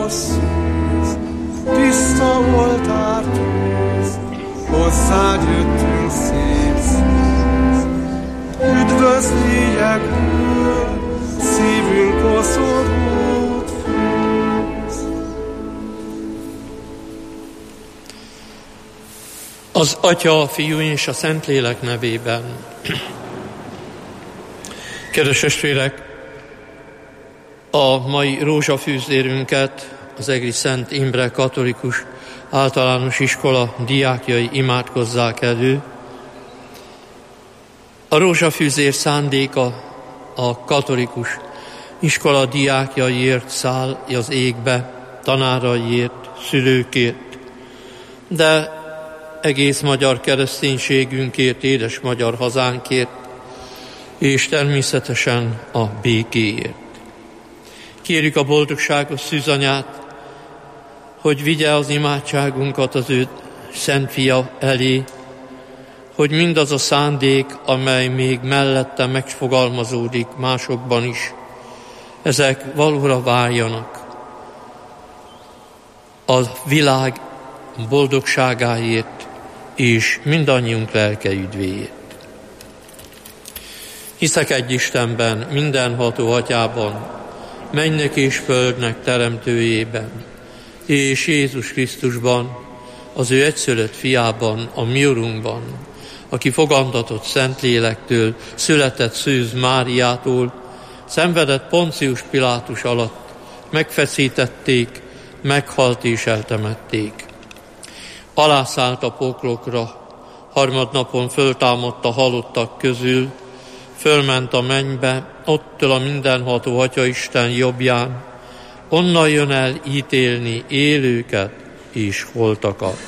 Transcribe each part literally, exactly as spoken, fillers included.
világos szűz, tiszta oltártűz, hozzád jöttünk szép szíz. Üdvözlégyekből szívünk koszorút fűz. Az Atya, a Fiú és a Szentlélek nevében. Kedves testvérek, a mai rózsafűzérünket az Egri Szent Imre Katolikus Általános Iskola diákjai imádkozzák elő. A rózsafűzér szándéka a katolikus iskola diákjaiért száll az égbe, tanáraiért, szülőkért, de egész magyar kereszténységünkért, édes magyar hazánkért, és természetesen a békéért. Kérjük a boldogságos szűzanyát, hogy vigye az imádságunkat az ő szent fia elé, hogy mindaz a szándék, amely még mellette megfogalmazódik másokban is, ezek valóra váljanak a világ boldogságáért és mindannyiunk lelke üdvéért. Hiszek egy Istenben, mindenható Atyában, mennek és földnek teremtőjében, és Jézus Krisztusban, az ő egyszülött fiában, a mi Urunkban, aki fogantatott Szentlélektől, született Szűz Máriától, szenvedett Poncius Pilátus alatt, megfeszítették, meghalt és eltemették. Alászállt a poklokra, harmadnapon föltámadt a halottak közül, fölment a mennybe, ott ül a mindenható Atyaisten jobbján, onnan jön el ítélni élőket és holtakat.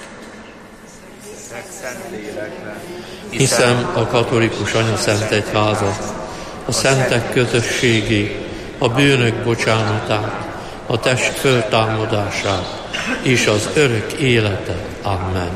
Hiszem a katolikus anyaszentegyházat, a szentek közösségét, a bűnök bocsánatát, a test föltámadását és az örök életet. Amen.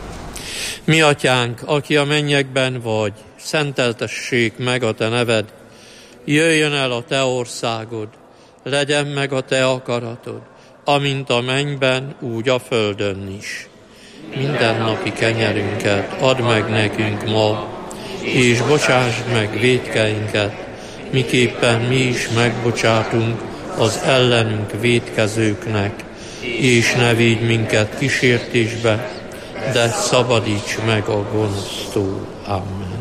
Mi Atyánk, aki a mennyekben vagy, szenteltessék meg a te neved, jöjjön el a te országod, legyen meg a te akaratod, amint a mennyben, úgy a földön is. Mindennapi kenyerünket add meg nekünk ma, és bocsásd meg vétkeinket, miképpen mi is megbocsátunk az ellenünk vétkezőknek, és ne védj minket kísértésbe, de szabadíts meg a gonosztól. Amen.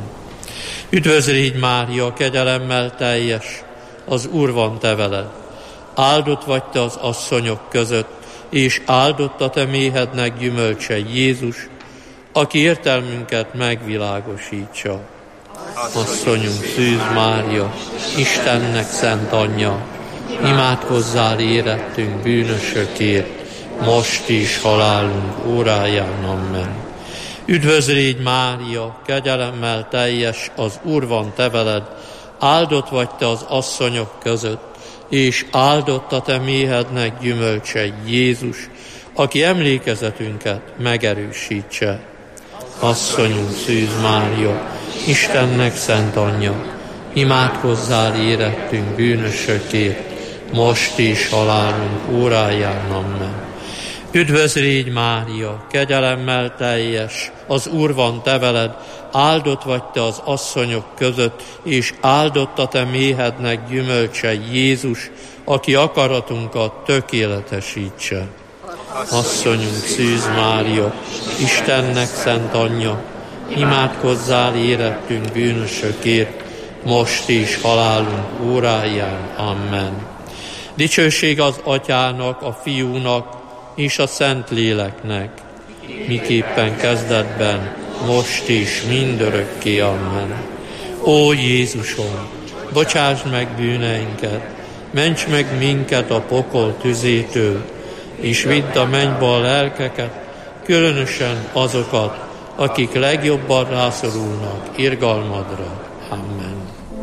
Üdvözlégy Mária, kegyelemmel teljes, az Úr van te veled. Áldott vagy te az asszonyok között, és áldott a te méhednek gyümölcse Jézus, aki értelmünket megvilágosítsa. Asszonyunk Szűz Mária, Istennek szent anyja, imádkozzál érettünk bűnösökért, most is halálunk óráján. Amen. Üdvözlégy Mária, kegyelemmel teljes, az Úr van te veled, áldott vagy te az asszonyok között, és áldott a te méhednek gyümölcse Jézus, aki emlékezetünket megerősítse. Asszonyunk Szűz Mária, Istennek szent anyja, imádkozzál érettünk bűnösökért, most is halálunk óráján. Amen. Üdvözlégy Mária, kegyelemmel teljes, az Úr van te veled, áldott vagy te az asszonyok között, és áldott a te méhednek gyümölcse Jézus, aki akaratunkat tökéletesítse. Asszonyunk Szűz Mária, Istennek szent anyja, imádkozzál érettünk bűnösökért, most is halálunk óráján. Amen. Dicsőség az Atyának, a Fiúnak és a Szentléleknek, miképpen kezdetben, most is, mindörökké. Amen. Ó Jézusom, bocsásd meg bűneinket, ments meg minket a pokol tüzétől, és vidd a mennybe a lelkeket, különösen azokat, akik legjobban rászorulnak irgalmadra. Amen.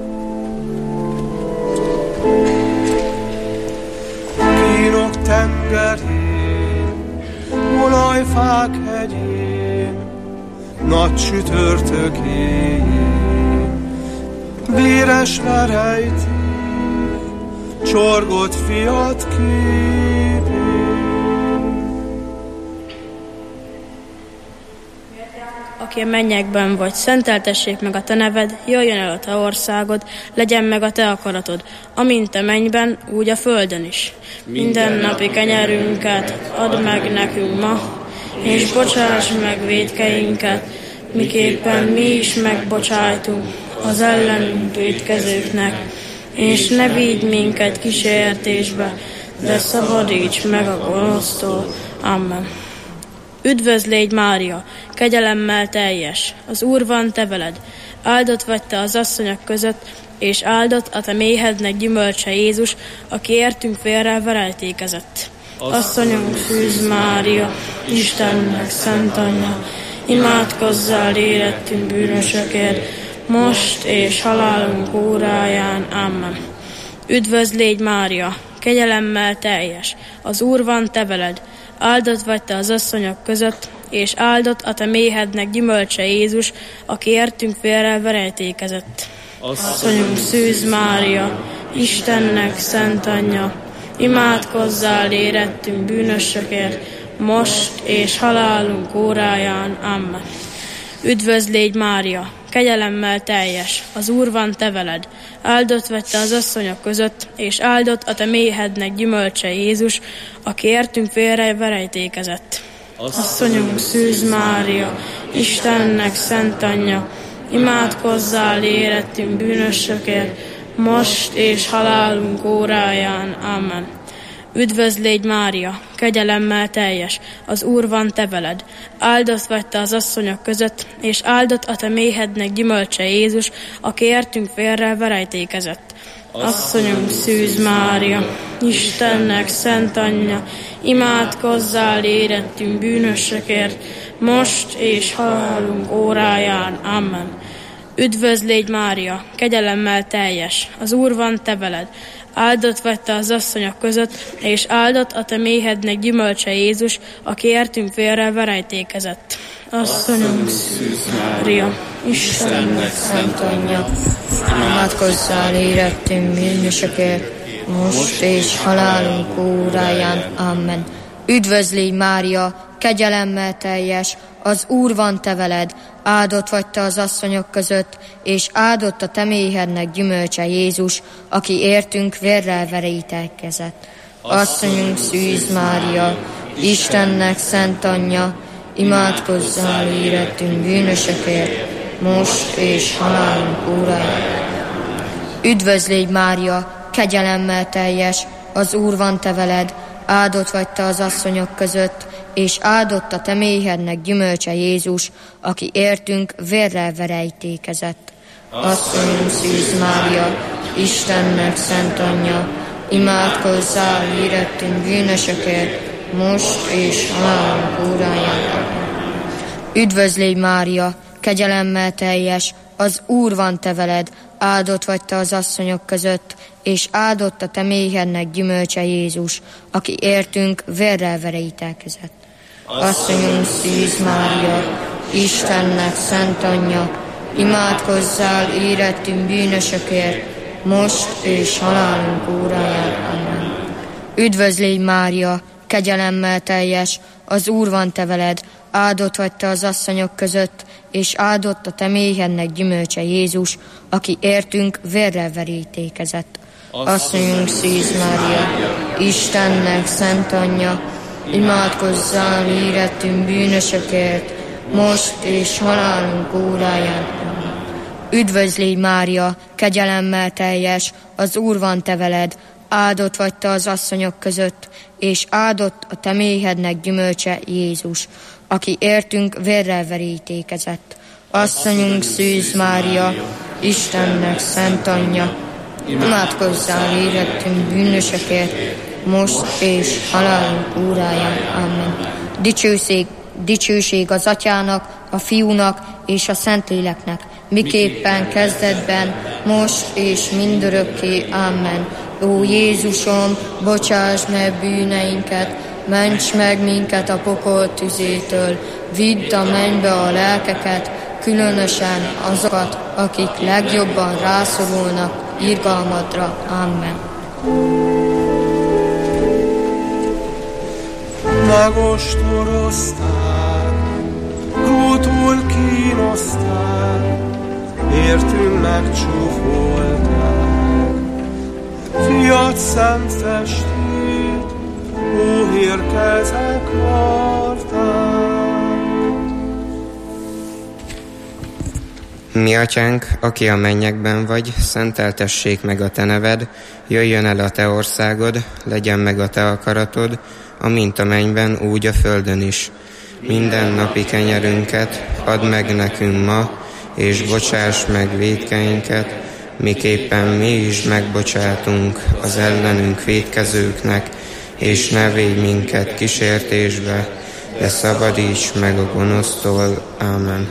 Kínok tengerén, olajfák hegyén, nagy csütörtök éjjén, véres verejték, csorgott fiat képén. aki a mennyekben vagy, szenteltessék meg a te neved, jöjjön el a te országod, legyen meg a te akaratod, amint a mennyben, úgy a földön is. Minden napi kenyerünket add meg nekünk ma, és bocsáss meg vétkeinket, miképpen mi is megbocsájtunk az ellenünk vétkezőknek, és ne vigy minket kísértésbe, de szabadíts meg a gonosztól. Amen. Üdvözl légy, Mária, kegyelemmel teljes, az Úr van te veled, áldott vagy te az asszonyok között, és áldott a te méhednek gyümölcse Jézus, aki értünk vérrel verejtékezett. Asszonyunk Szűz Mária, Istennek szent anyja, imádkozzál érettünk bűnösökért, most és halálunk óráján. Amen. Üdvözl légy, Mária, kegyelemmel teljes, az Úr van te veled, áldott vagy te az asszonyok között, és áldott a te méhednek gyümölcse Jézus, aki értünk vérrel verejtékezett. Asszonyunk Szűz Mária, Istennek szent anyja, imádkozzál érettünk bűnösökért, most és halálunk óráján. Amen. Üdvözl légy, Mária, kegyelemmel teljes, az Úr van te veled, áldott vagy te az asszonyok között, és áldott a te méhednek gyümölcse Jézus, aki értünk vérrel verejtékezett. Asszonyunk Szűz Mária, Istennek szent anyja, imádkozzál érettünk bűnösökért, most és halálunk óráján. Amen. Üdvözl légy, Mária, kegyelemmel teljes, az Úr van te veled, áldott vagy te az asszonyok között, és áldott a te méhednek gyümölcse Jézus, aki értünk vérrel verejtékezett. Asszonyunk Szűz Mária, Istennek szent anyja, imádkozzál érettünk bűnösökért, most és halálunk óráján. Amen. Üdvözl légy, Mária, kegyelemmel teljes, az Úr van te veled, áldott vagy te az asszonyok között, és áldott a te méhednek gyümölcse Jézus, aki értünk vérrel verejtékezett. Asszonyunk Szűz Mária, Istennek szent anyja, imádkozzál érettünk bűnösökért, most és halálunk óráján. Amen. Üdvözl légy, Mária, kegyelemmel teljes, az Úr van te veled, áldott vagy te az asszonyok között, és áldott a te méhednek gyümölcse Jézus, aki értünk vérrel verejtékezett. Asszonyunk Szűz Mária, Istennek szent anyja, imádkozzál érettünk bűnösökért, most és halálunk óráján. Üdvözl légy, Mária, kegyelemmel teljes, az Úr van te veled, áldott vagy te az asszonyok között, és áldott a te méhednek gyümölcse Jézus, aki értünk vérrel verejtékezett. Asszonyunk Szűz Mária, Istennek szent anyja, imádkozzál érettünk bűnösökért, most és halálunk óráján. Üdvözl légy, Mária, kegyelemmel teljes, az Úr van te veled, áldott vagy te az asszonyok között, és áldott a te méhednek gyümölcse Jézus, aki értünk vérrel verejtékezett. Asszonyunk Szűz Mária, Istennek szent anyja, imádkozzál érettünk bűnösökért, most és halálunk óráján. Amen. Üdvözl légy, Mária, kegyelemmel teljes, az Úr van te veled, áldott vagy te az asszonyok között, és áldott a te méhednek gyümölcse Jézus, aki értünk vérrel verejtékezett. Asszonyunk Szűz Mária, Istennek szent anyja, imádkozzál érettünk bűnösökért, most és halálunk óráján. Üdvözl légy, Mária, kegyelemmel teljes, az Úr van te veled, áldott vagy te az asszonyok között, és áldott a te méhednek gyümölcse Jézus, aki értünk vérrel verejtékezett. Asszonyunk Szűz Mária, Istennek szent anyja, imádkozzál érettünk bűnösökért, most és halálunk óráján. Amen. Dicsőség, dicsőség az Atyának, a Fiúnak és a Szentléleknek, miképpen kezdetben, most és mindörökké. Amen. Ó Jézusom, bocsáss meg bűneinket, ments meg minket a pokol tüzétől, vidd a mennybe a lelkeket, különösen azokat, akik legjobban rászorulnak irgalmadra. Amen. Megostorozták, Krótól ki kínozták, értünk megcsúfolták. Fiat szent testét, hóhérkezek varták. Mi atyánk, aki a mennyekben vagy, szenteltessék meg a te neved, jöjjön el a te országod, legyen meg a te akaratod, amint a mennyben, úgy a földön is. Minden napi kenyerünket add meg nekünk ma, és bocsáss meg vétkeinket, miképpen mi is megbocsátunk az ellenünk vétkezőknek, és ne védj minket kísértésbe, de szabadíts meg a gonosztól. Ámen.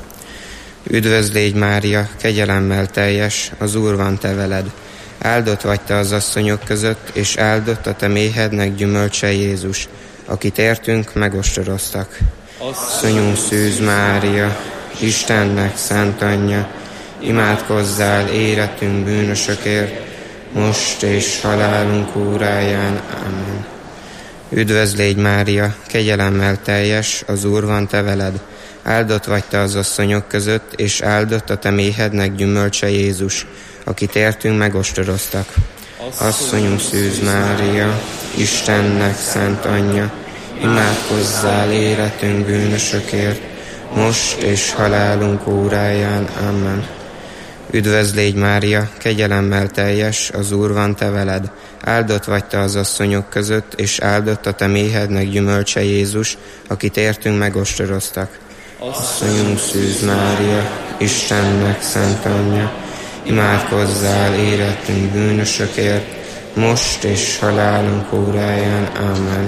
Üdvözl légy, Mária, kegyelemmel teljes, az Úr van te veled. Áldott vagy te az asszonyok között, és áldott a te méhednek gyümölcse Jézus, akit értünk megostoroztak. Asszonyunk szűz Mária, Istennek szent anyja, imádkozzál érettünk bűnösökért, most és halálunk óráján. Amen. Üdvözl légy, Mária, kegyelemmel teljes, az Úr van te veled. Áldott vagy te az asszonyok között, és áldott a te méhednek gyümölcse Jézus, akit értünk megostoroztak. Asszonyunk szűz Mária, Istennek szent anyja, imádkozzál éretünk bűnösökért, most és halálunk óráján. Amen. Üdvözl légy, Mária, kegyelemmel teljes, az Úr van te veled. Áldott vagy te az asszonyok között, és áldott a te méhednek gyümölcse Jézus, akit értünk megostoroztak. Asszonyunk szűz Mária, Istennek szent anyja, imádkozzál érettünk bűnösökért, most és halálunk óráján. Amen.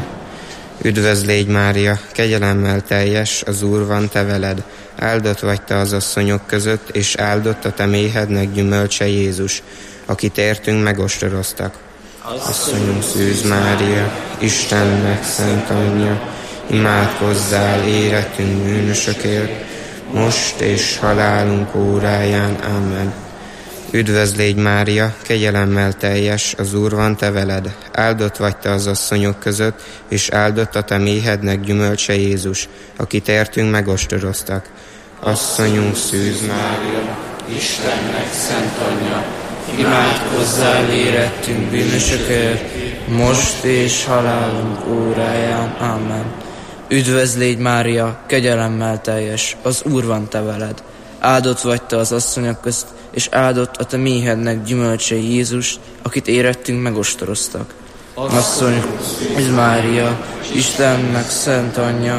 Üdvözl légy, Mária, kegyelemmel teljes, az Úr van te veled. Áldott vagy te az asszonyok között, és áldott a te méhednek gyümölcse Jézus, akit értünk megostoroztak. Asszonyunk szűz Mária, Istennek szent anyja, imádkozzál érettünk bűnösökért, most és halálunk óráján. Amen. Üdvözl légy, Mária, kegyelemmel teljes, az Úr van te veled. Áldott vagy te az asszonyok között, és áldott a te méhednek gyümölcse Jézus, akit értünk megostoroztak. Asszonyunk szűz Mária, Istennek szent anyja, imádkozzál érettünk bűnösökért, most és halálunk óráján. Amen. Üdvözl légy, Mária, kegyelemmel teljes, az Úr van te veled. Áldott vagy te az asszonyok közt, és áldott a te méhednek gyümölcse Jézus, akit érettünk megostoroztak. Asszonyunk szűz Mária, Istennek szent anyja,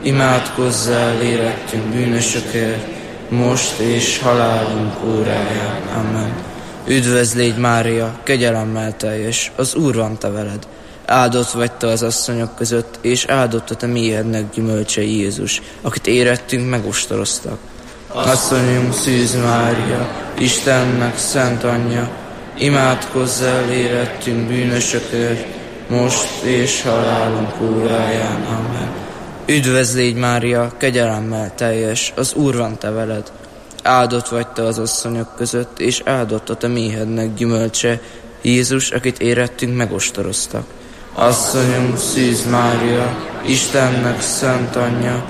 imádkozzál érettünk bűnösökért, most és halálunk óráján. Amen. Üdvözl légy, Mária, kegyelemmel teljes, az Úr van te veled. Áldott vagy te az asszonyok között, és áldott a te méhednek gyümölcse Jézus, akit érettünk megostoroztak. Asszonyunk szűz Mária, Istennek szent anyja, imádkozzál érettünk bűnösökért, most és halálunk óráján. Amen. Üdvözl légy, Mária, kegyelemmel teljes, az Úr van te veled. Áldott vagy te az asszonyok között, és áldott a te méhednek gyümölcse Jézus, akit érettünk megostoroztak. Asszonyunk szűz Mária, Istennek szent anyja,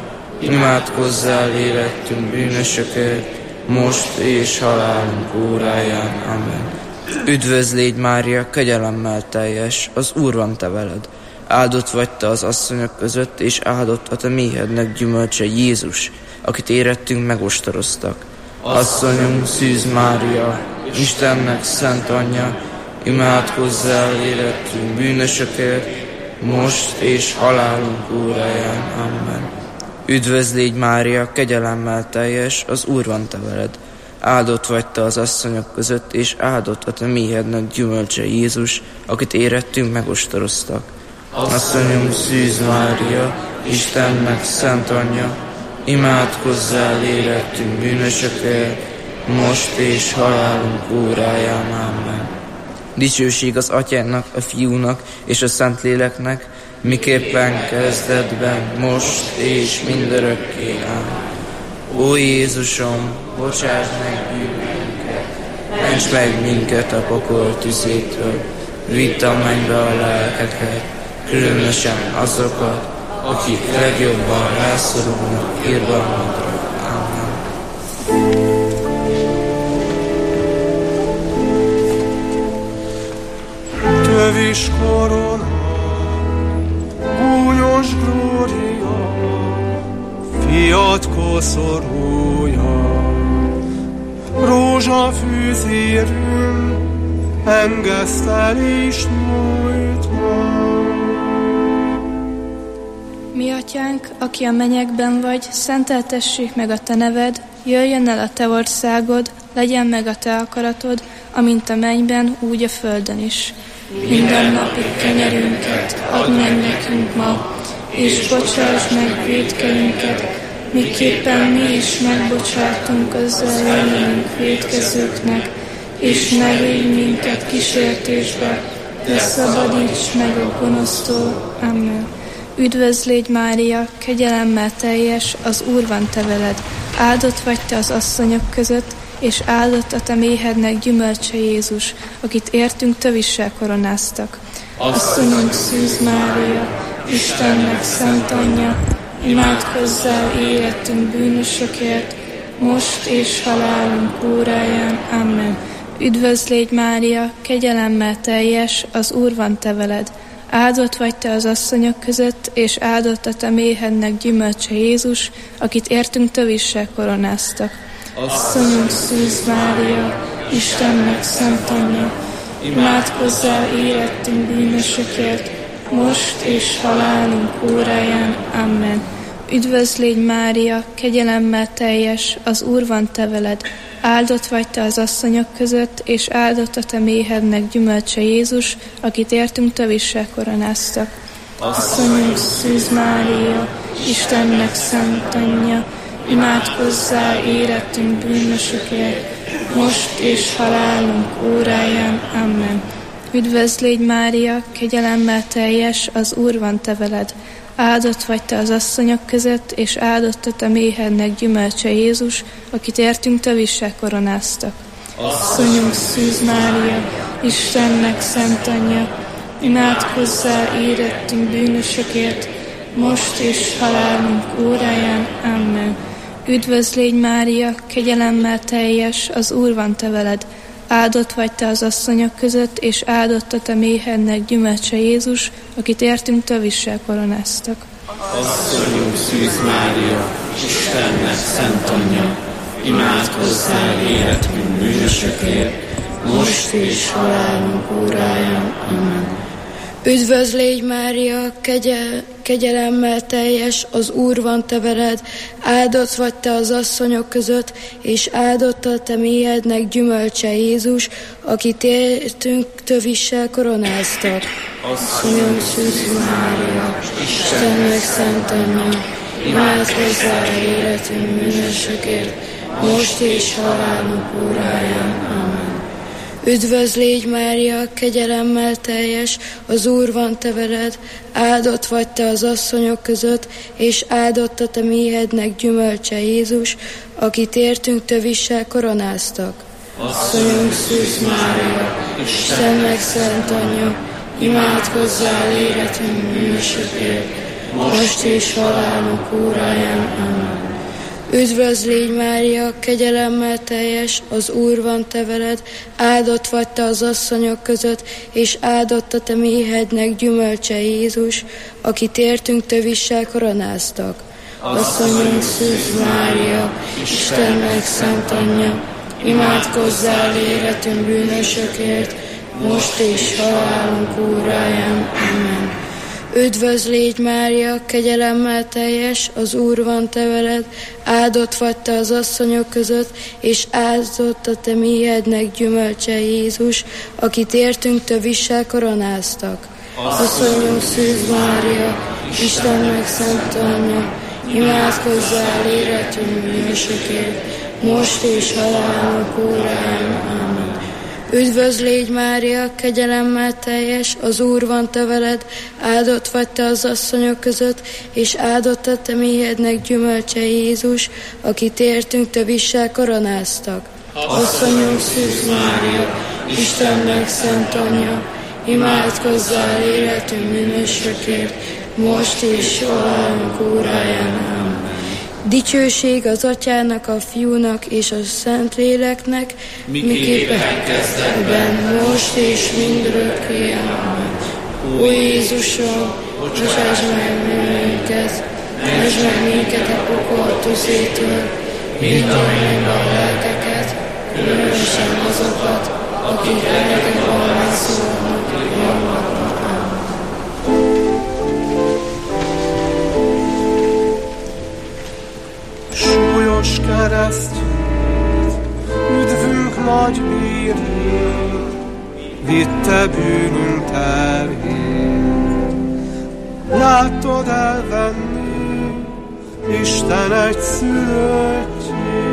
imádkozzál érettünk bűnösökért, most és halálunk óráján. Amen. Üdvözl légy, Mária, kegyelemmel teljes, az Úr van te veled. Áldott vagy te az asszonyok között, és áldott a te méhednek gyümölcse Jézus, akit érettünk megostoroztak. Asszonyunk szűz Mária, Istennek szent anyja, imádkozzál érettünk bűnösökért, most és halálunk óráján. Amen. Üdvözl légy, Mária, kegyelemmel teljes, az Úr van te veled. Áldott vagy te az asszonyok között, és áldott a te méhednek gyümölcse Jézus, akit érettünk megostoroztak. Asszonyunk szűz Mária, Istennek szent anyja, imádkozzál érettünk bűnösökért, most és halálunk óráján. Amen. Dicsőség az Atyának, a Fiúnak és a Szentléleknek, miképpen kezdetben, most és mindörökké. Amen. Ó Jézusom, bocsáss meg bűneinket, ments meg minket a pokol tüzétől, vidd a mennybe a lelkeket, különösen azokat, akik legjobban rászorulnak irgalmadra. Amen. is korona, gúnyos glória, fiat koszorúja, rózsafűzérünk, engesztel is nyújtva. Mi atyánk, aki a mennyekben vagy, szenteltessék meg a te neved, jöjjön el a te országod, legyen meg a te akaratod, amint a mennyben, úgy a földön is. Minden napi kenyerünket add meg nekünk ma, és bocsáss meg vétkeinket, miképpen mi is megbocsátunk az ellenünk vétkezőknek, és ne védj minket kísértésbe, de szabadíts meg a gonosztól. Amen. Üdvözl légy, Mária, kegyelemmel teljes, az Úr van te veled. Áldott vagy te az asszonyok között, és áldott a te méhednek gyümölcse Jézus, akit értünk tövissel koronáztak. Asszonyunk Szűz Mária, Istennek szent anyja, imádkozzál életünk bűnösökért, most és halálunk óráján. Amen. Üdvözl légy, Mária, kegyelemmel teljes, az Úr van te veled. Áldott vagy te az asszonyok között, és áldott a te méhednek gyümölcse Jézus, akit értünk tövissel koronáztak. Asszonyunk Szűz Mária, Istennek szent anyja, imádkozzál érettünk bűnösökért, most és halálunk óráján. Amen. Üdvözl légy, Mária, kegyelemmel teljes, az Úr van te veled. Áldott vagy te az asszonyok között, és áldott a te méhednek gyümölcse Jézus, akit értünk tövissel koronáztak. Asszonyunk Szűz Mária, Istennek szent anyja, imádkozzál érettünk bűnösökért, most és halálunk óráján. Amen. Üdvözl légy, Mária, kegyelemmel teljes, az Úr van te veled. Áldott vagy te az asszonyok között, és áldott a te méhednek gyümölcse Jézus, akit értünk tövissel koronáztak. Asszonyunk Szűz Mária, Istennek szent anyja, imádkozzál érettünk bűnösökért, most és halálunk óráján. Amen. Üdvözl légy, Mária, kegyelemmel teljes, az Úr van te veled. Áldott vagy te az asszonyok között, és áldott a te méhednek gyümölcse Jézus, akit értünk tövissel koronáztak. Asszonyunk Szűz Mária, Istennek szent anyja, imádkozzál életünk bűnösökért, most és halálunk óráján. Amen. Üdvözl légy, Mária, kegyel, kegyelemmel teljes, az Úr van te veled, áldott vagy te az asszonyok között, és áldott a te méhednek gyümölcse Jézus, akit értünk tövissel koronáztak. Asszonyunk Szűz Mária, Istennek szent anyja, imádkozzál életünk bűnösökért, most és halálunk óráján. Amen. Üdvözl légy, Mária, kegyelemmel teljes, az Úr van te veled, áldott vagy te az asszonyok között, és áldott a te méhednek gyümölcse Jézus, akit értünk tövissel koronáztak. Asszonyunk Szűz Mária, Istennek szent anyja, imádkozzál életünk bűnösökért, most és halálunk óráján. Amen. Üdvözl légy, Mária, kegyelemmel teljes, az Úr van te veled, áldott vagy te az asszonyok között, és áldott a te méhednek gyümölcse Jézus, akit értünk tövissel koronáztak. Asszonyunk Szűz Mária, Istennek szent anyja, imádkozzál életünk bűnösökért, most és halálunk óráján. Amen. Üdvözl légy, Mária, kegyelemmel teljes, az Úr van te veled, áldott vagy te az asszonyok között, és áldott a te méhednek gyümölcse Jézus, akit értünk tövissel koronáztak. Asszonyunk Szűz Mária, Istennek szent anyja, imádkozzál életünk bűnösökért, most és halálunk óráján. Amen. Üdvözl légy, Mária, kegyelemmel teljes, az Úr van te veled, áldott vagy te az asszonyok között, és áldott a te méhednek gyümölcse Jézus, akit értünk tövissel koronáztak. Asszonyunk Szűz Mária, Istennek szent anyja, imádkozzál életünk bűnösökért, most és halálunk óráján. Amen. Dicsőség az Atyának, a Fiúnak és a Szentléleknek, miképpen kezdetben, most és mindörökké. Amen. Ó Jézusom, bocsáss meg bűnünket, ments meg minket a pokol tüzétől, vidd meg a lelkeket, különösen azokat, akik legjobban szólnak jobban. Súlyos keresztjét, üdvünk nagy bírjét, vitte bűnünk terhét. Láttad elvenni Isten egyszülöttjét.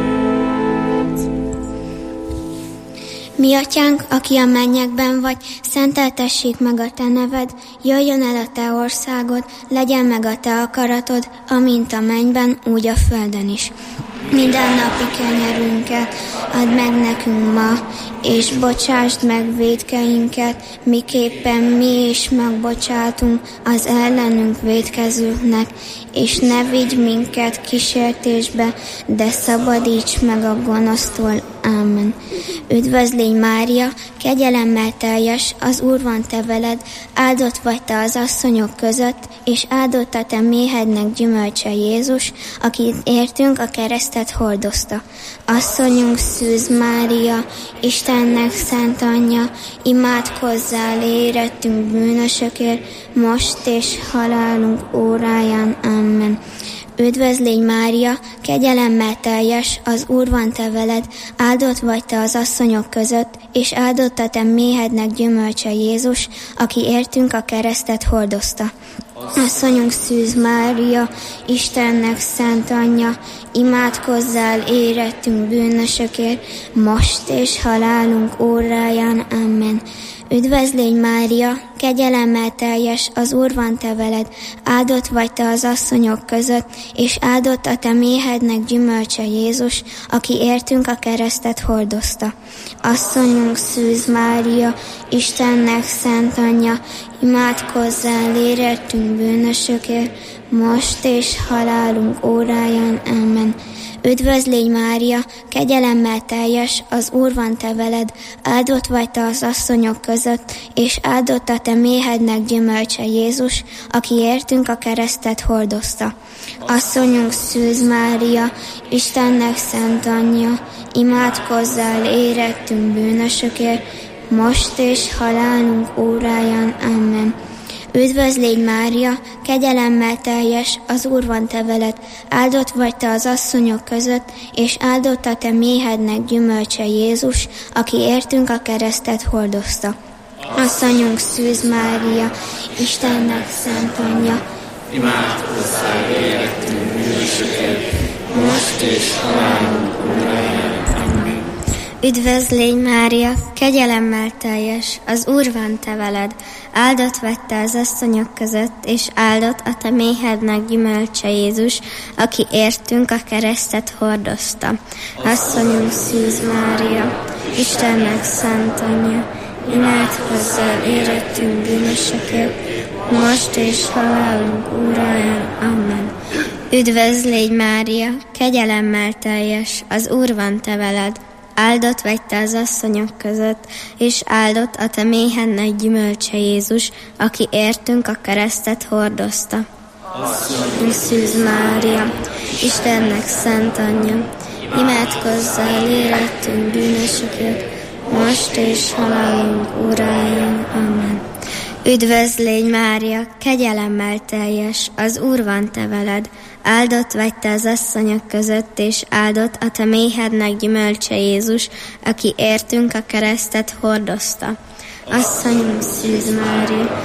Mi atyánk, aki a mennyekben vagy, szenteltessék meg a te neved, jöjjön el a te országod, legyen meg a te akaratod, amint a mennyben, úgy a földön is. Minden napi kenyerünket add meg nekünk ma, és bocsásd meg vétkeinket, miképpen mi is megbocsátunk az ellenünk vétkezőknek, és ne vigy minket kísértésbe, de szabadíts meg a gonosztól. Amen. Üdvözlégy Mária, kegyelemmel teljes, az Úr van te veled, áldott vagy te az asszonyok között, és áldott a te méhednek gyümölcse Jézus, akit értünk a keresztet hordozta. Asszonyunk Szűz Mária, Istennek szent anyja, imádkozzál érettünk bűnösökért, most és halálunk óráján. Amen. Üdvözlégy Mária, kegyelemmel teljes, az Úr van te veled, áldott vagy te az asszonyok között, és áldott a te méhednek gyümölcse Jézus, aki értünk a keresztet hordozta. Asszonyunk Szűz Mária, Istennek szent anyja, imádkozzál érettünk bűnösökért, most és halálunk óráján. Amen. Üdvözlégy Mária, kegyelemmel teljes, az Úr van te veled, áldott vagy te az asszonyok között, és áldott a te méhednek gyümölcse Jézus, aki értünk a keresztet hordozta. Asszonyunk Szűz Mária, Istennek szent anyja, imádkozzál érettünk bűnösökért, most és halálunk óráján. Amen. Üdvözlégy Mária, kegyelemmel teljes, az Úr van te veled, áldott vagy te az asszonyok között, és áldott a te méhednek gyümölcse Jézus, aki értünk a keresztet hordozta. Asszonyunk Szűz Mária, Istennek szent anyja, imádkozzál érettünk bűnösökért, most és halálunk óráján. Amen. Üdvözlégy Mária, kegyelemmel teljes, az Úr van te veled, áldott vagy te az asszonyok között, és áldott a te méhednek gyümölcse Jézus, aki értünk a keresztet hordozta. Asszonyunk Szűz Mária, Istennek szent anyja, imádkozzál érettünk bűnösökért, most és halálunk óráján. Amen. Üdvözlégy Mária, kegyelemmel teljes, az Úr van te veled, áldott vagy te az asszonyok között, és áldott a te méhednek gyümölcse Jézus, aki értünk a keresztet hordozta. Asszonyunk Szűz Mária, Istennek szent anyja, imádkozzál érettünk bűnösökért, most és halálunk óráján. Amen. Üdvözlégy Mária, kegyelemmel teljes, az Úr van te veled, áldott vagy te az asszonyok között, és áldott a te méhennek gyümölcse Jézus, aki értünk a keresztet hordozta. Asszonyunk Szűz Mária, Istennek szent anyja, imádkozzál érettünk bűnösökért, most és halálunk óráján. Amen. Üdvözlégy Mária, kegyelemmel teljes, az Úr van te veled, áldott vagy te az asszonyok között, és áldott a te méhednek gyümölcse Jézus, aki értünk a keresztet hordozta. Asszonyunk Szűz Mária,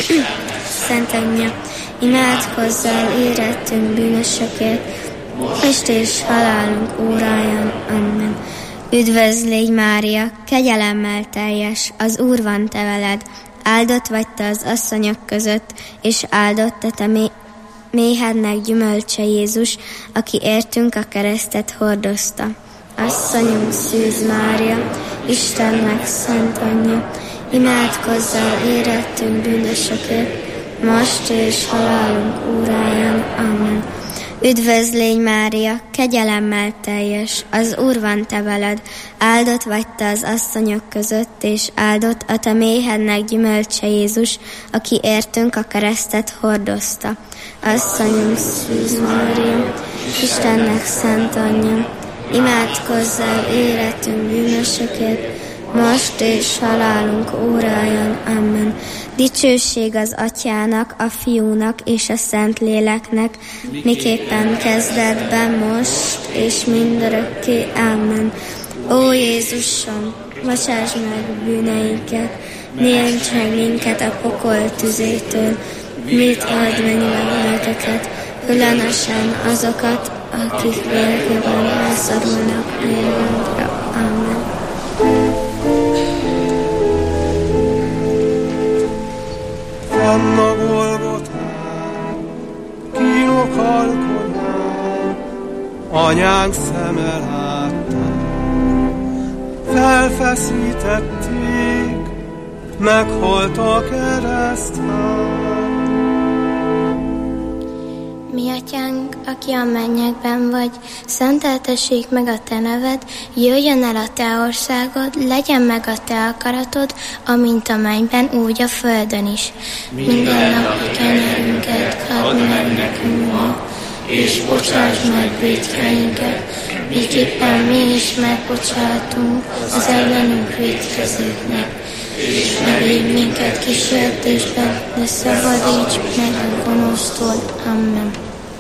szent anyja, imádkozzál érettünk bűnösökért, most és halálunk óráján. Amen. Üdvözlégy Mária, kegyelemmel teljes, az Úr van te veled, áldott vagy te az asszonyok között, és áldott a te mé- méhednek gyümölcse Jézus, aki értünk a keresztet hordozta. Asszonyunk Szűz Mária, Istennek szent anyja, imádkozzál érettünk bűnösökért, most és halálunk óráján. Amen. Üdvözl légy, Mária, kegyelemmel teljes, az Úr van te veled, áldott vagy te az asszonyok között, és áldott a te méhednek gyümölcse Jézus, aki értünk a keresztet hordozta. Asszonyunk, Szűz Mária, Istennek szent anyja, imádkozzál életünk bűnösökért, most és halálunk óráján. Amen. Dicsőség az Atyának, a Fiúnak és a Szentléleknek, miképpen kezdetben, most és mindörökké. Amen. Ó Jézusom, bocsáss meg bűneinket, ments meg minket a pokol tüzétől, mit add meg lelkeket, különösen azokat, akik lélekben elszorulnak a jövőre. Amen. Fenn a Golgotán, kínok alkonyán, anyánk szeme látta, felfeszítették, meghalt a kereszten. Mi atyánk, aki a mennyekben vagy, szenteltessék meg a te neved, jöjjön el a te országod, legyen meg a te akaratod, amint a mennyben, úgy a földön is. Minden napi kenyerünket add meg nekünk ma, és bocsáss meg vétkeinket, miképpen mi is megbocsátunk az ellenünk vétkezőknek. És ne védj minket kísértésben, de szabadíts meg a gonosztól. Amen.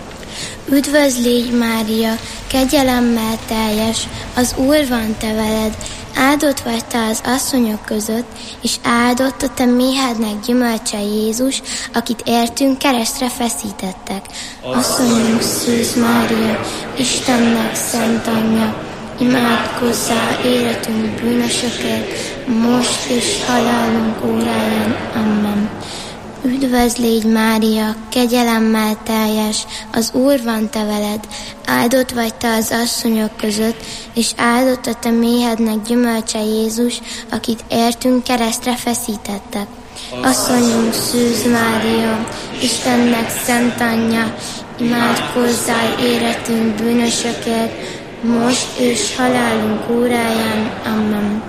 Üdvözl légy, Mária, kegyelemmel teljes, az Úr van te veled, áldott vagy te az asszonyok között, és áldott a te méhednek gyümölcse Jézus, akit értünk keresztre feszítettek. Asszonyunk, Szűz Mária, Istennek szent anyja, imádkozzál életünk bűnösökért, most és halálunk óráján. Amen. Üdvözl légy, Mária, kegyelemmel teljes, az Úr van te veled, áldott vagy te az asszonyok között, és áldott a te méhednek gyümölcse Jézus, akit értünk keresztre feszítettek. Asszonyunk, Szűz Mária, Istennek szent anyja, imádkozzál életünk bűnösökért, most és halálunk óráján. Amen.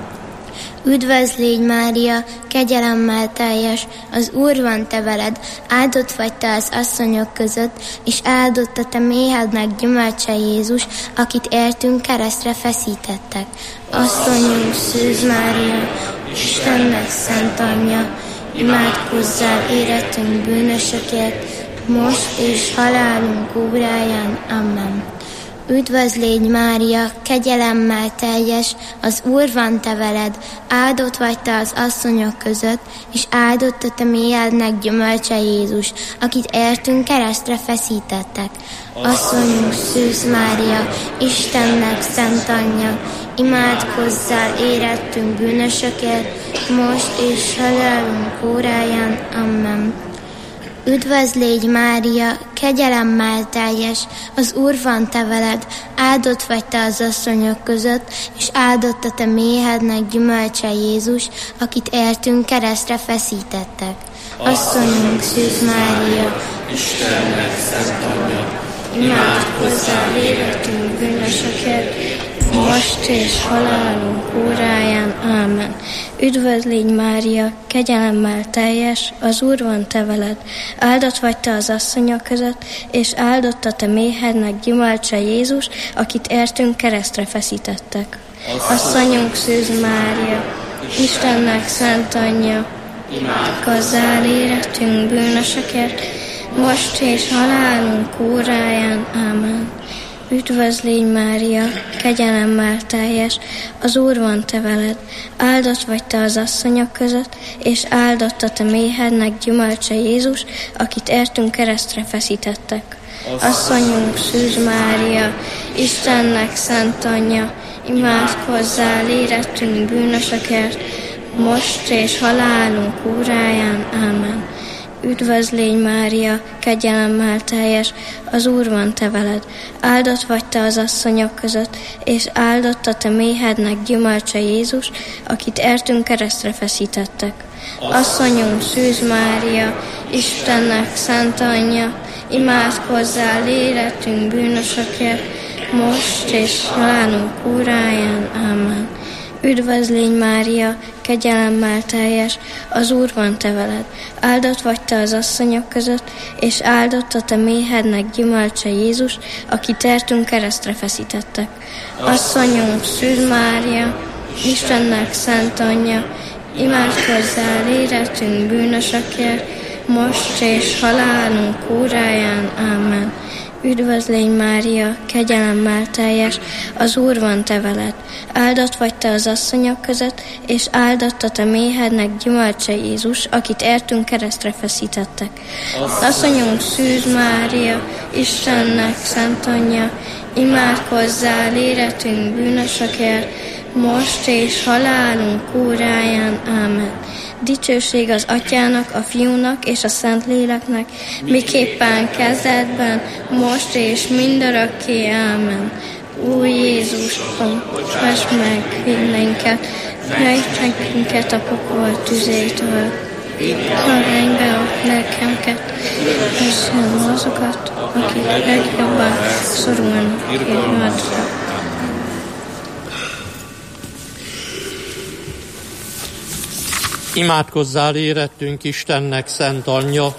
Üdvözl légy, Mária, kegyelemmel teljes, az Úr van te veled, áldott vagy te az asszonyok között, és áldott a te méhednek gyümölcse Jézus, akit értünk keresztre feszítettek. Asszonyunk, Szűz Mária, Istennek szent anyja, imádkozzál életünk bűnösökért, most és halálunk óráján. Amen. Üdvözl légy, Mária, kegyelemmel teljes, az Úr van te veled, áldott vagy te az asszonyok között, és áldott a te méhednek gyümölcse Jézus, akit értünk keresztre feszítettek. Asszonyunk, Szűz Mária, Istennek szent anyja, imádkozzál érettünk bűnösökért, most és halálunk óráján. Amen. Üdvözl légy, Mária, kegyelemmel teljes, az Úr van te veled, áldott vagy te az asszonyok között, és áldott a te méhednek gyümölcse Jézus, akit értünk keresztre feszítettek. Asszonyunk, Szűz Mária, Istennek szent anyja, imádkozzál életünk bűnösökért, most és halálunk óráján. Ámen. Üdvözl légy, Mária, kegyelemmel teljes, az Úr van te veled, áldott vagy te az asszonyok között, és áldott a te méhednek gyümölcse Jézus, akit értünk keresztre feszítettek. Asszonyunk, Szűz Mária, Istennek szent anyja, imádkozzál életünk bűnösökért, most és halálunk óráján. Ámen. Üdvözl légy, Mária, kegyelemmel teljes, az Úr van te veled, áldott vagy te az asszonyok között, és áldott a te méhednek gyümölcse Jézus, akit értünk keresztre feszítettek. Asszonyunk, Szűz Mária, Istennek szent anyja, imádkozzál érettünk bűnösökért, most és halálunk óráján. Ámen. Üdvözl légy, Mária, kegyelemmel teljes, az Úr van te veled, áldott vagy te az asszonyok között, és áldott a te méhednek gyümölcse Jézus, akit értünk keresztre feszítettek. Asszonyunk, Szűz Mária, Istennek szent anyja, imádkozzál életünk bűnösökért, most és halálunk óráján. Amen. Üdvözl légy, Mária, kegyelemmel teljes, az Úr van te veled. Áldott vagy te az asszonyok között, és áldott a te méhednek gyümölcse Jézus, akit értünk keresztre feszítettek. Asszonyunk, Szűz Mária, Istennek szent anyja, imádkozzál életünk bűnösökért, most és halálunk óráján. Amen. Üdvözl légy, Mária, kegyelemmel teljes, az Úr van te veled. Áldott vagy te az asszonyok között, és áldott a te méhednek gyümölcse Jézus, akit értünk keresztre feszítettek. Asszonyunk, Szűz Mária, Istennek szent anyja, imádkozzál életünk bűnösökért, most és halálunk óráján. Amen. Dicsőség az Atyának, a Fiúnak és a Szentléleknek, miképpen kezdetben, most és mindörökké. Amen. Ó Jézusom, bocsáss meg bűneinket, rejtsd minket a pokol tüzétől, hallgass be a lelkünket, és azokat, akik legjobban szorulnak irányodra. Imádkozzál érettünk Istennek szent anyja.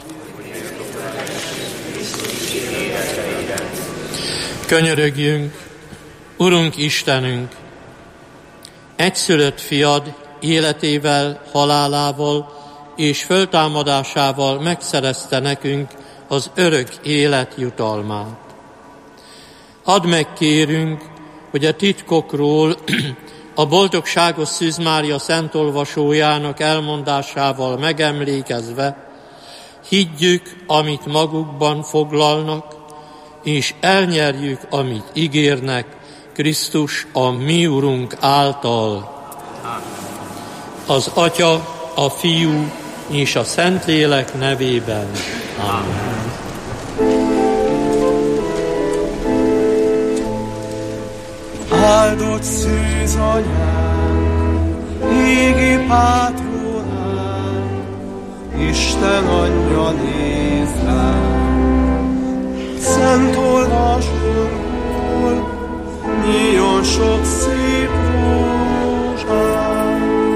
Könyörögjünk, Urunk Istenünk, egyszülött fiad életével, halálával és föltámadásával megszerezte nekünk az örök élet jutalmát. Add meg, kérünk, hogy a titkokról a boldogságos Szűz Mária szentolvasójának elmondásával megemlékezve higgyük, amit magukban foglalnak, és elnyerjük, amit ígérnek Krisztus a mi Urunk által. Az Atya, a Fiú és a Szentlélek nevében. Amen. Áldott Szűz anyánk, égi pátróránk, Isten anyja néz ránk. Szent olvasunkból nyíljon sok szép rózsát.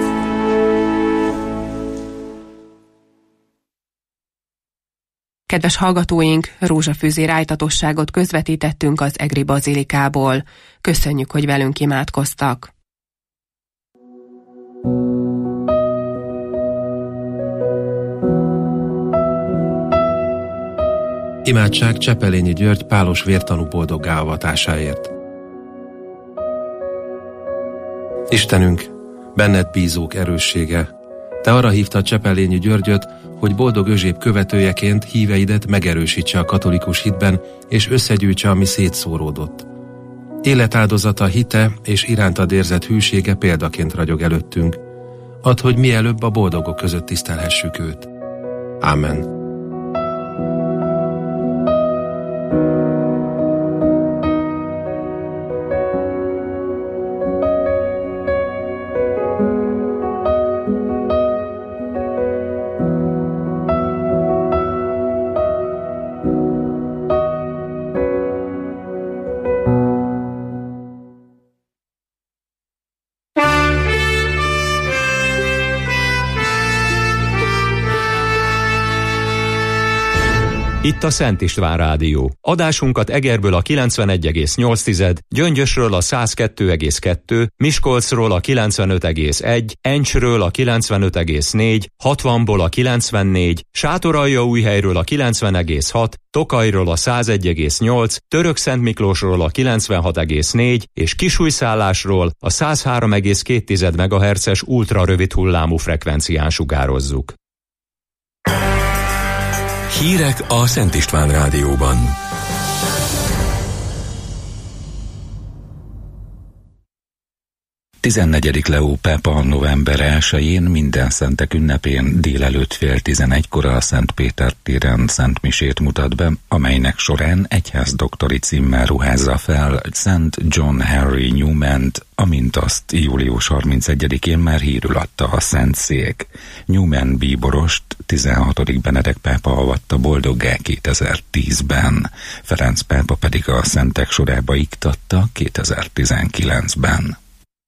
Kedves hallgatóink, rózsafűzé rájtatosságot közvetítettünk az Egri Bazilikából. Köszönjük, hogy velünk imádkoztak. Imádság Csepelényi György pálos vértanú boldoggá avatásáért. Istenünk, benned bízók erőssége, te arra hívtad Csepelényi Györgyöt, hogy boldog Özséb követőjeként híveidet megerősítse a katolikus hitben, és összegyűjtse, ami szétszóródott. Életáldozata, hite és irántad érzett hűsége példaként ragyog előttünk. Add, hogy mielőbb a boldogok között tisztelhessük őt. Ámen. Itt a Szent István Rádió. Adásunkat Egerből a kilencvenegy egész nyolc, Gyöngyösről a száz kettő egész kettő, Miskolcról a kilencvenöt egész egy, Encsről a kilencvenöt egész négy, hatvanból a kilencvennégy, Sátoraljaújhelyről a kilencven egész hat, Tokajról a száz egy egész nyolc, Törökszentmiklósról a kilencvenhat egész négy és Kisújszállásról a száz három egész két megahertzes ultrarövid hullámú frekvencián sugározzuk. Hírek a Szent István Rádióban. tizennegyedik Leó pápa november elsején minden szentek ünnepén délelőtt fél tizenegykor a Szent Péter téren Szent Misét mutat be, amelynek során egyházdoktori címmel ruházza fel Szent John Henry Newman-t, amint azt július harmincegyedikén már hírül adta a Szentszék. Newman bíborost tizenhatodik Benedek pápa avatta boldoggá kétezer-tízben, Ferenc pápa pedig a szentek sorába iktatta kétezer-tizenkilencben.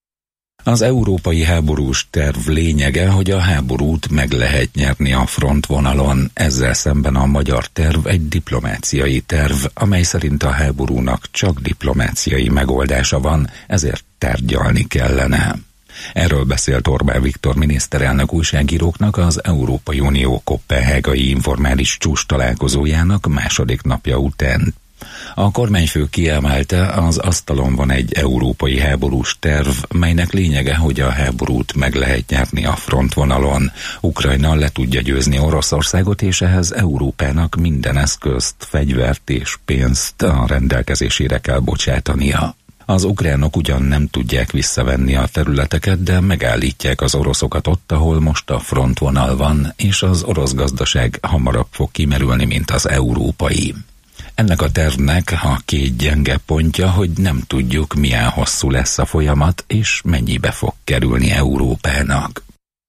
Az európai háborús terv lényege, hogy a háborút meg lehet nyerni a frontvonalon, ezzel szemben a magyar terv egy diplomáciai terv, amely szerint a háborúnak csak diplomáciai megoldása van, ezért tárgyalni kellene. Erről beszélt Orbán Viktor miniszterelnök újságíróknak az Európai Unió koppenhágai informális csúcs találkozójának második napja után. A kormányfő kiemelte, az asztalon van egy európai háborús terv, melynek lényege, hogy a háborút meg lehet nyerni a frontvonalon. Ukrajna le tudja győzni Oroszországot, és ehhez Európának minden eszközt, fegyvert és pénzt a rendelkezésére kell bocsátania. Az ukránok ugyan nem tudják visszavenni a területeket, de megállítják az oroszokat ott, ahol most a frontvonal van, és az orosz gazdaság hamarabb fog kimerülni, mint az európai. Ennek a tervnek a két gyenge pontja, hogy nem tudjuk, milyen hosszú lesz a folyamat, és mennyibe fog kerülni Európának.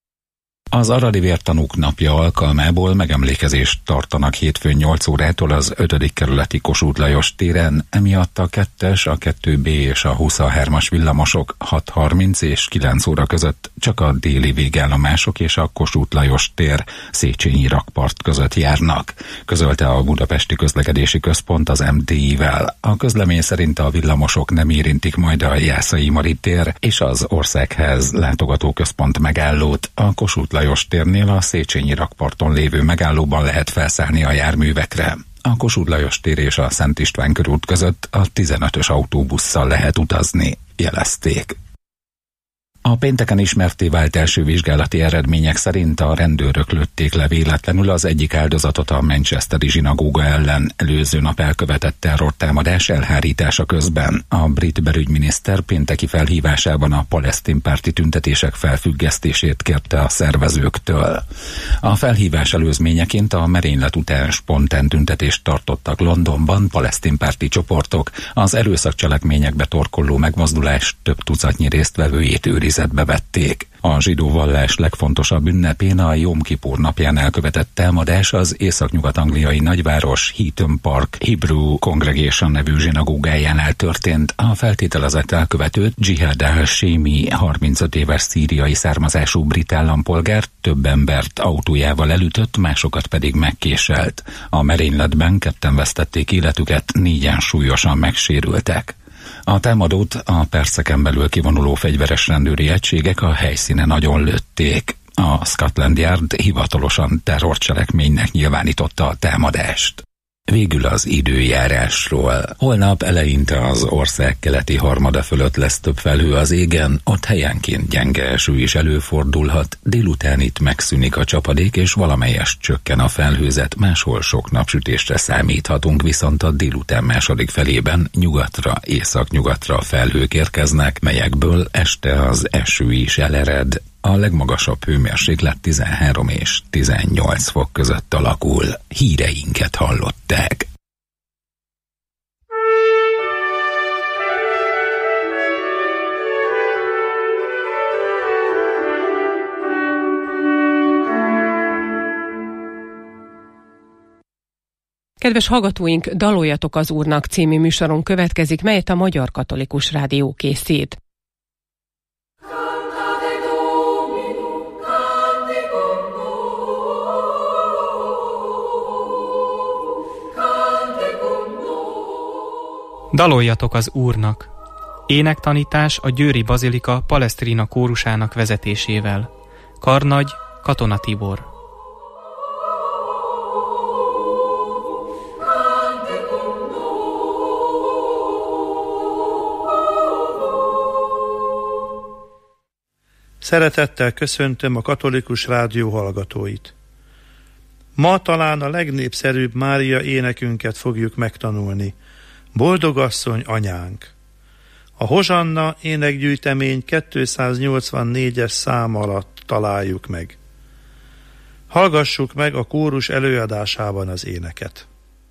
Az aradi vértanúk napja alkalmából megemlékezést tartanak hétfőn nyolc órától az ötödik kerületi Kossuth Lajos téren, emiatt a kettes, a kettő bé és a huszonhármas villamosok hat harminc és kilenc óra között csak a déli végállomások és a Kossuth Lajos tér Széchenyi rakpart között járnak, közölte a Budapesti Közlekedési Központ az em té i-vel. A közlemény szerint a villamosok nem érintik majd a Jászai Mari tér és az Országház látogatóközpont megállót. A Kossuth Lajos térnél a Széchenyi rakparton lévő megállóban lehet felszállni a járművekre. A Kossuth Lajos tér és a Szent István körút között a tizenötös autóbusszal lehet utazni, jelezték. A pénteken ismertté vált első vizsgálati eredmények szerint a rendőrök lőtték le véletlenül az egyik áldozatot a manchesteri zsinagóga ellen előző nap elkövetett terrortámadás elhárítása közben. A brit belügyminiszter pénteki felhívásában a palesztin párti tüntetések felfüggesztését kérte a szervezőktől. A felhívás előzményeként a merénylet után spontán tüntetést tartottak Londonban palesztin párti csoportok, az erőszakcselekményekbe torkolló megmozdulás több tucatnyi résztvevőjét őrizetbe vették. A zsidó vallás legfontosabb ünnepén, a Jom Kipur napján elkövetett támadás az északnyugat-angliai nagyváros Heaton Park Hebrew Congregation nevű zsinagógájánál történt. A feltételezett elkövetőt Jihad al-Shami harmincöt éves szíriai származású brit állampolgár több embert autójával elütött, másokat pedig megkéselt. A merényletben ketten vesztették életüket, négyen súlyosan megsérültek. A támadót a perceken belül kivonuló fegyveres rendőri egységek a helyszínen agyon lőtték. A Scotland Yard hivatalosan terrorcselekménynek nyilvánította a támadást. Végül az időjárásról. Holnap eleinte az ország keleti harmada fölött lesz több felhő az égen, ott helyenként gyenge eső is előfordulhat, délután itt megszűnik a csapadék és valamelyest csökken a felhőzet, máshol sok napsütésre számíthatunk, viszont a délután második felében nyugatra, északnyugatra felhők érkeznek, melyekből este az eső is elered. A legmagasabb hőmérséklet tizenhárom és tizennyolc fok között alakul. Híreinket hallották. Kedves hallgatóink, Daloljatok az Úrnak című műsorunk következik, melyet a Magyar Katolikus Rádió készít. Daloljatok az Úrnak! Énektanítás a Győri Bazilika Palestrina kórusának vezetésével. Karnagy Katona Tibor. Szeretettel köszöntöm a Katolikus Rádió hallgatóit. Ma talán a legnépszerűbb Mária énekünket fogjuk megtanulni. Boldogasszony anyánk. A Hozsanna énekgyűjtemény kétszáznyolcvannégyes szám alatt találjuk meg. Hallgassuk meg a kórus előadásában az éneket.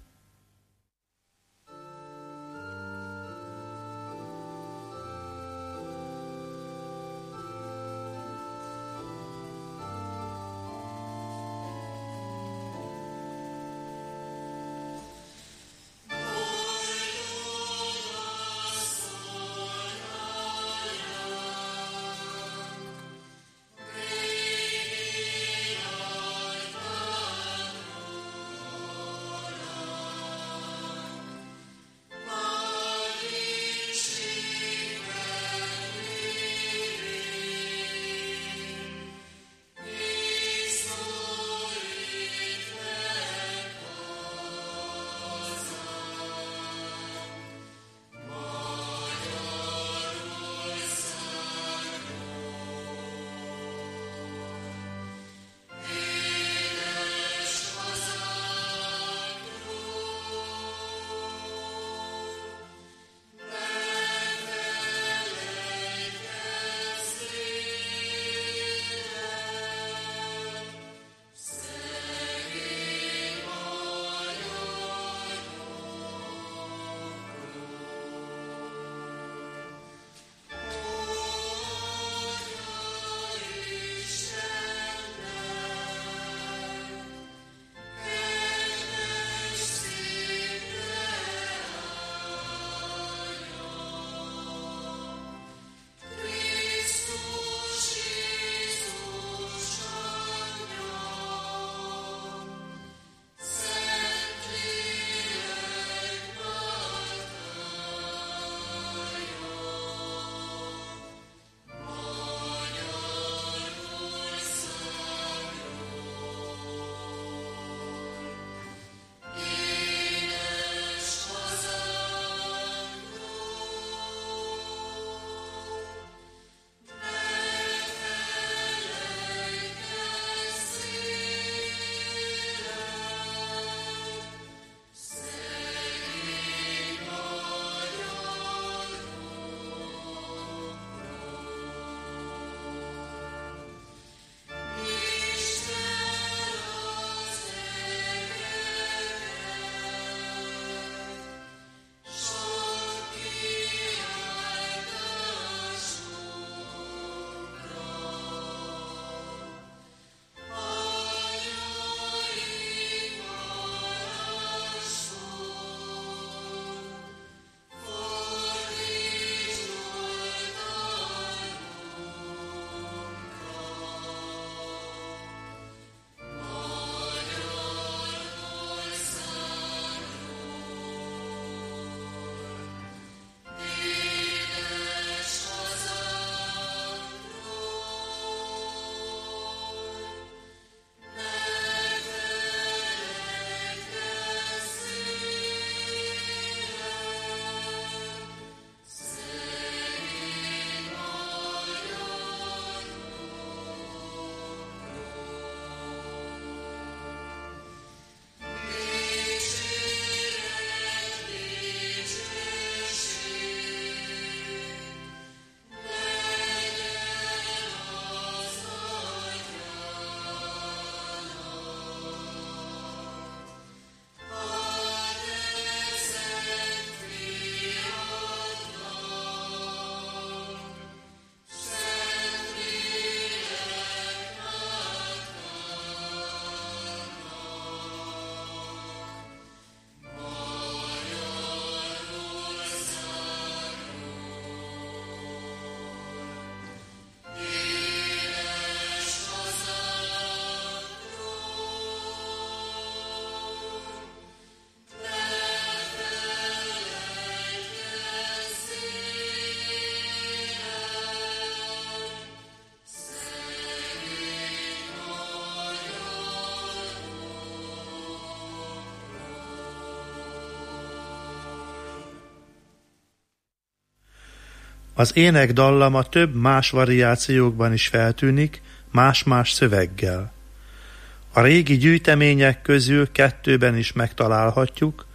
Az ének dallama több más variációkban is feltűnik, más-más szöveggel. A régi gyűjtemények közül kettőben is megtalálhatjuk,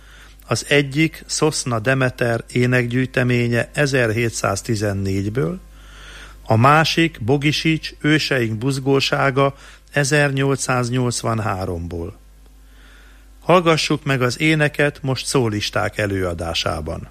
Az egyik Szoszna Demeter énekgyűjteménye ezerhétszáztizennégyből, a másik Bogisics Őseink buzgósága ezernyolcszáznyolcvanháromból. Hallgassuk meg az éneket most szólisták előadásában.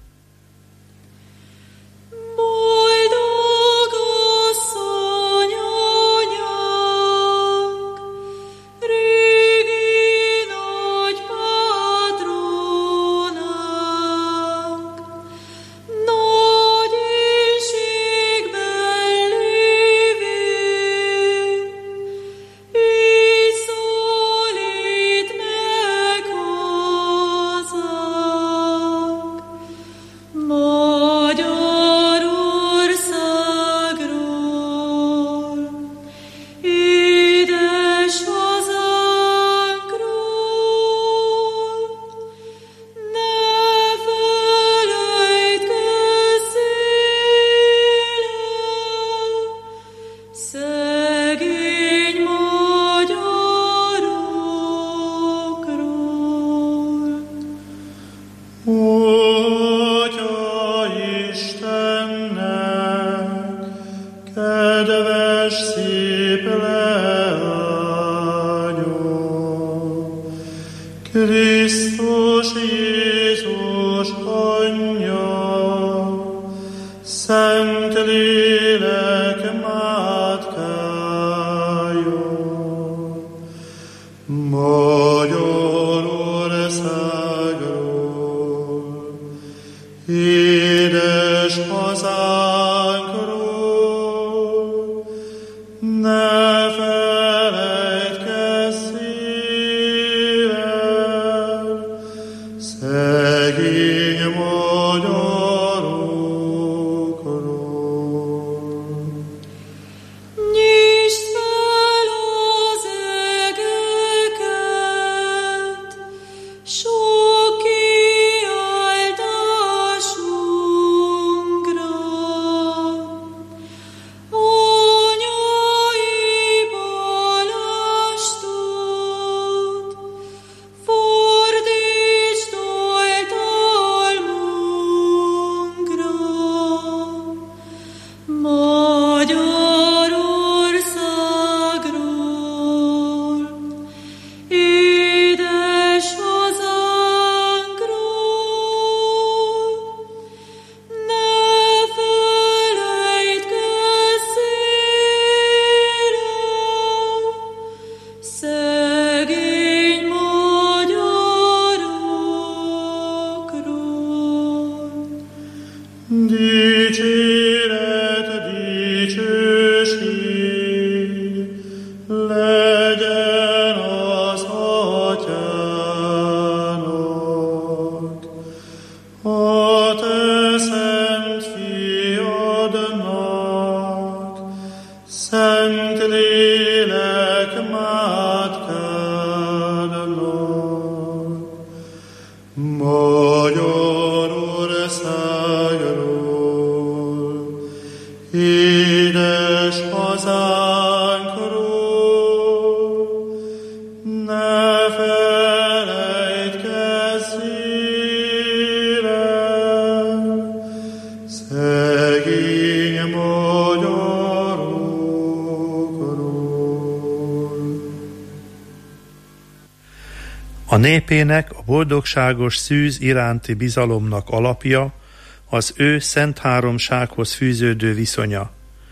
A népének a boldogságos szűz iránti bizalomnak alapja az ő szent háromsághoz fűződő viszonya.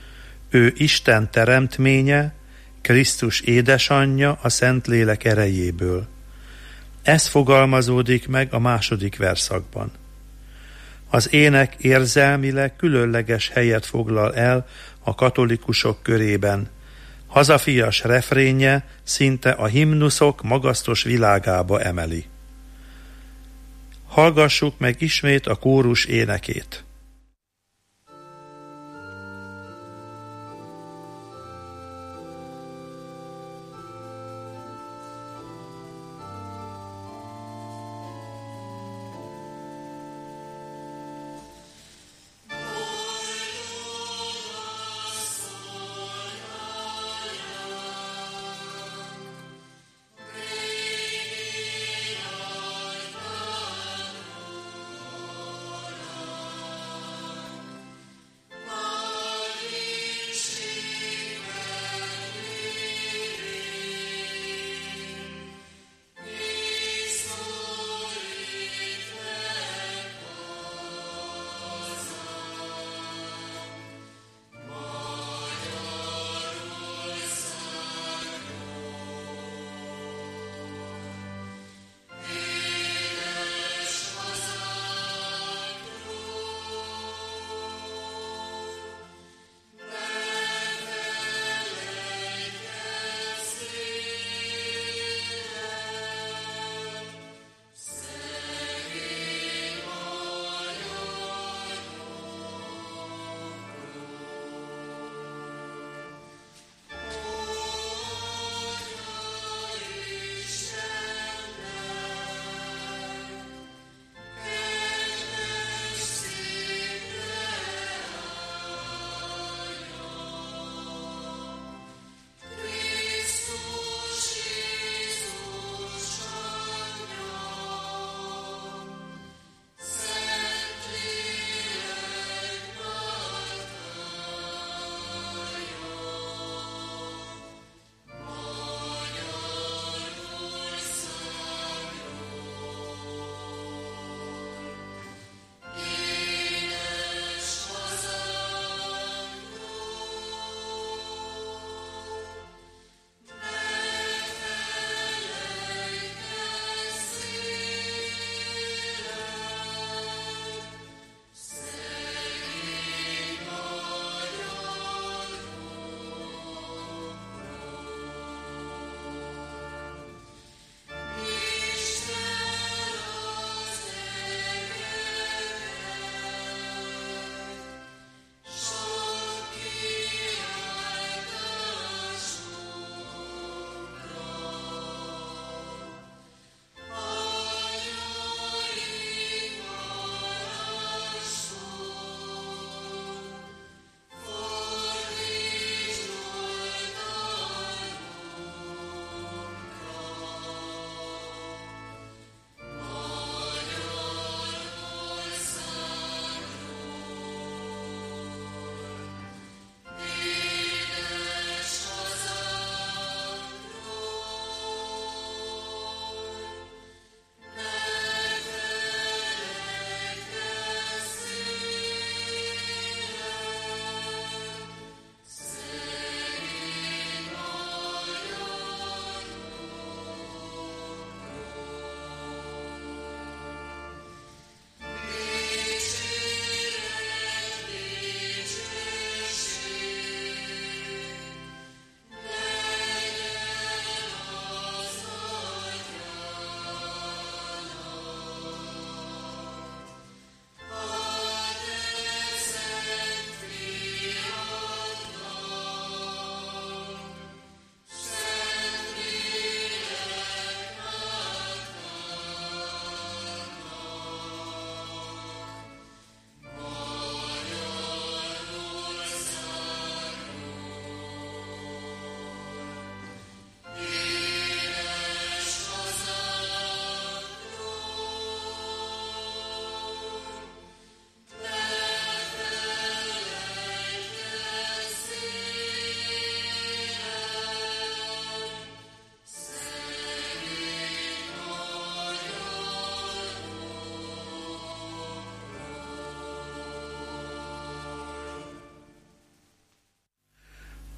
Ő Isten teremtménye, Krisztus édesanyja a Szentlélek erejéből. Ez fogalmazódik meg a második verszakban. Az ének érzelmileg különleges helyet foglal el a katolikusok körében. Hazafias refrénje szinte a himnuszok magasztos világába emeli. Hallgassuk meg ismét a kórus énekét.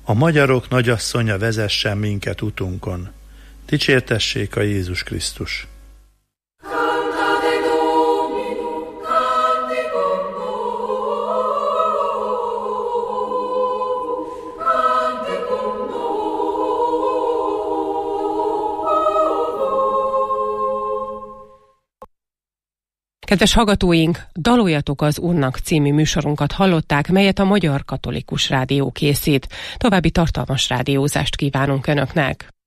A magyarok nagyasszonya vezessen minket utunkon. Dicsértessék a Jézus Krisztus! Kedves hallgatóink, Daloljatok az Úrnak című műsorunkat hallották, melyet a Magyar Katolikus Rádió készít. További tartalmas rádiózást kívánunk Önöknek!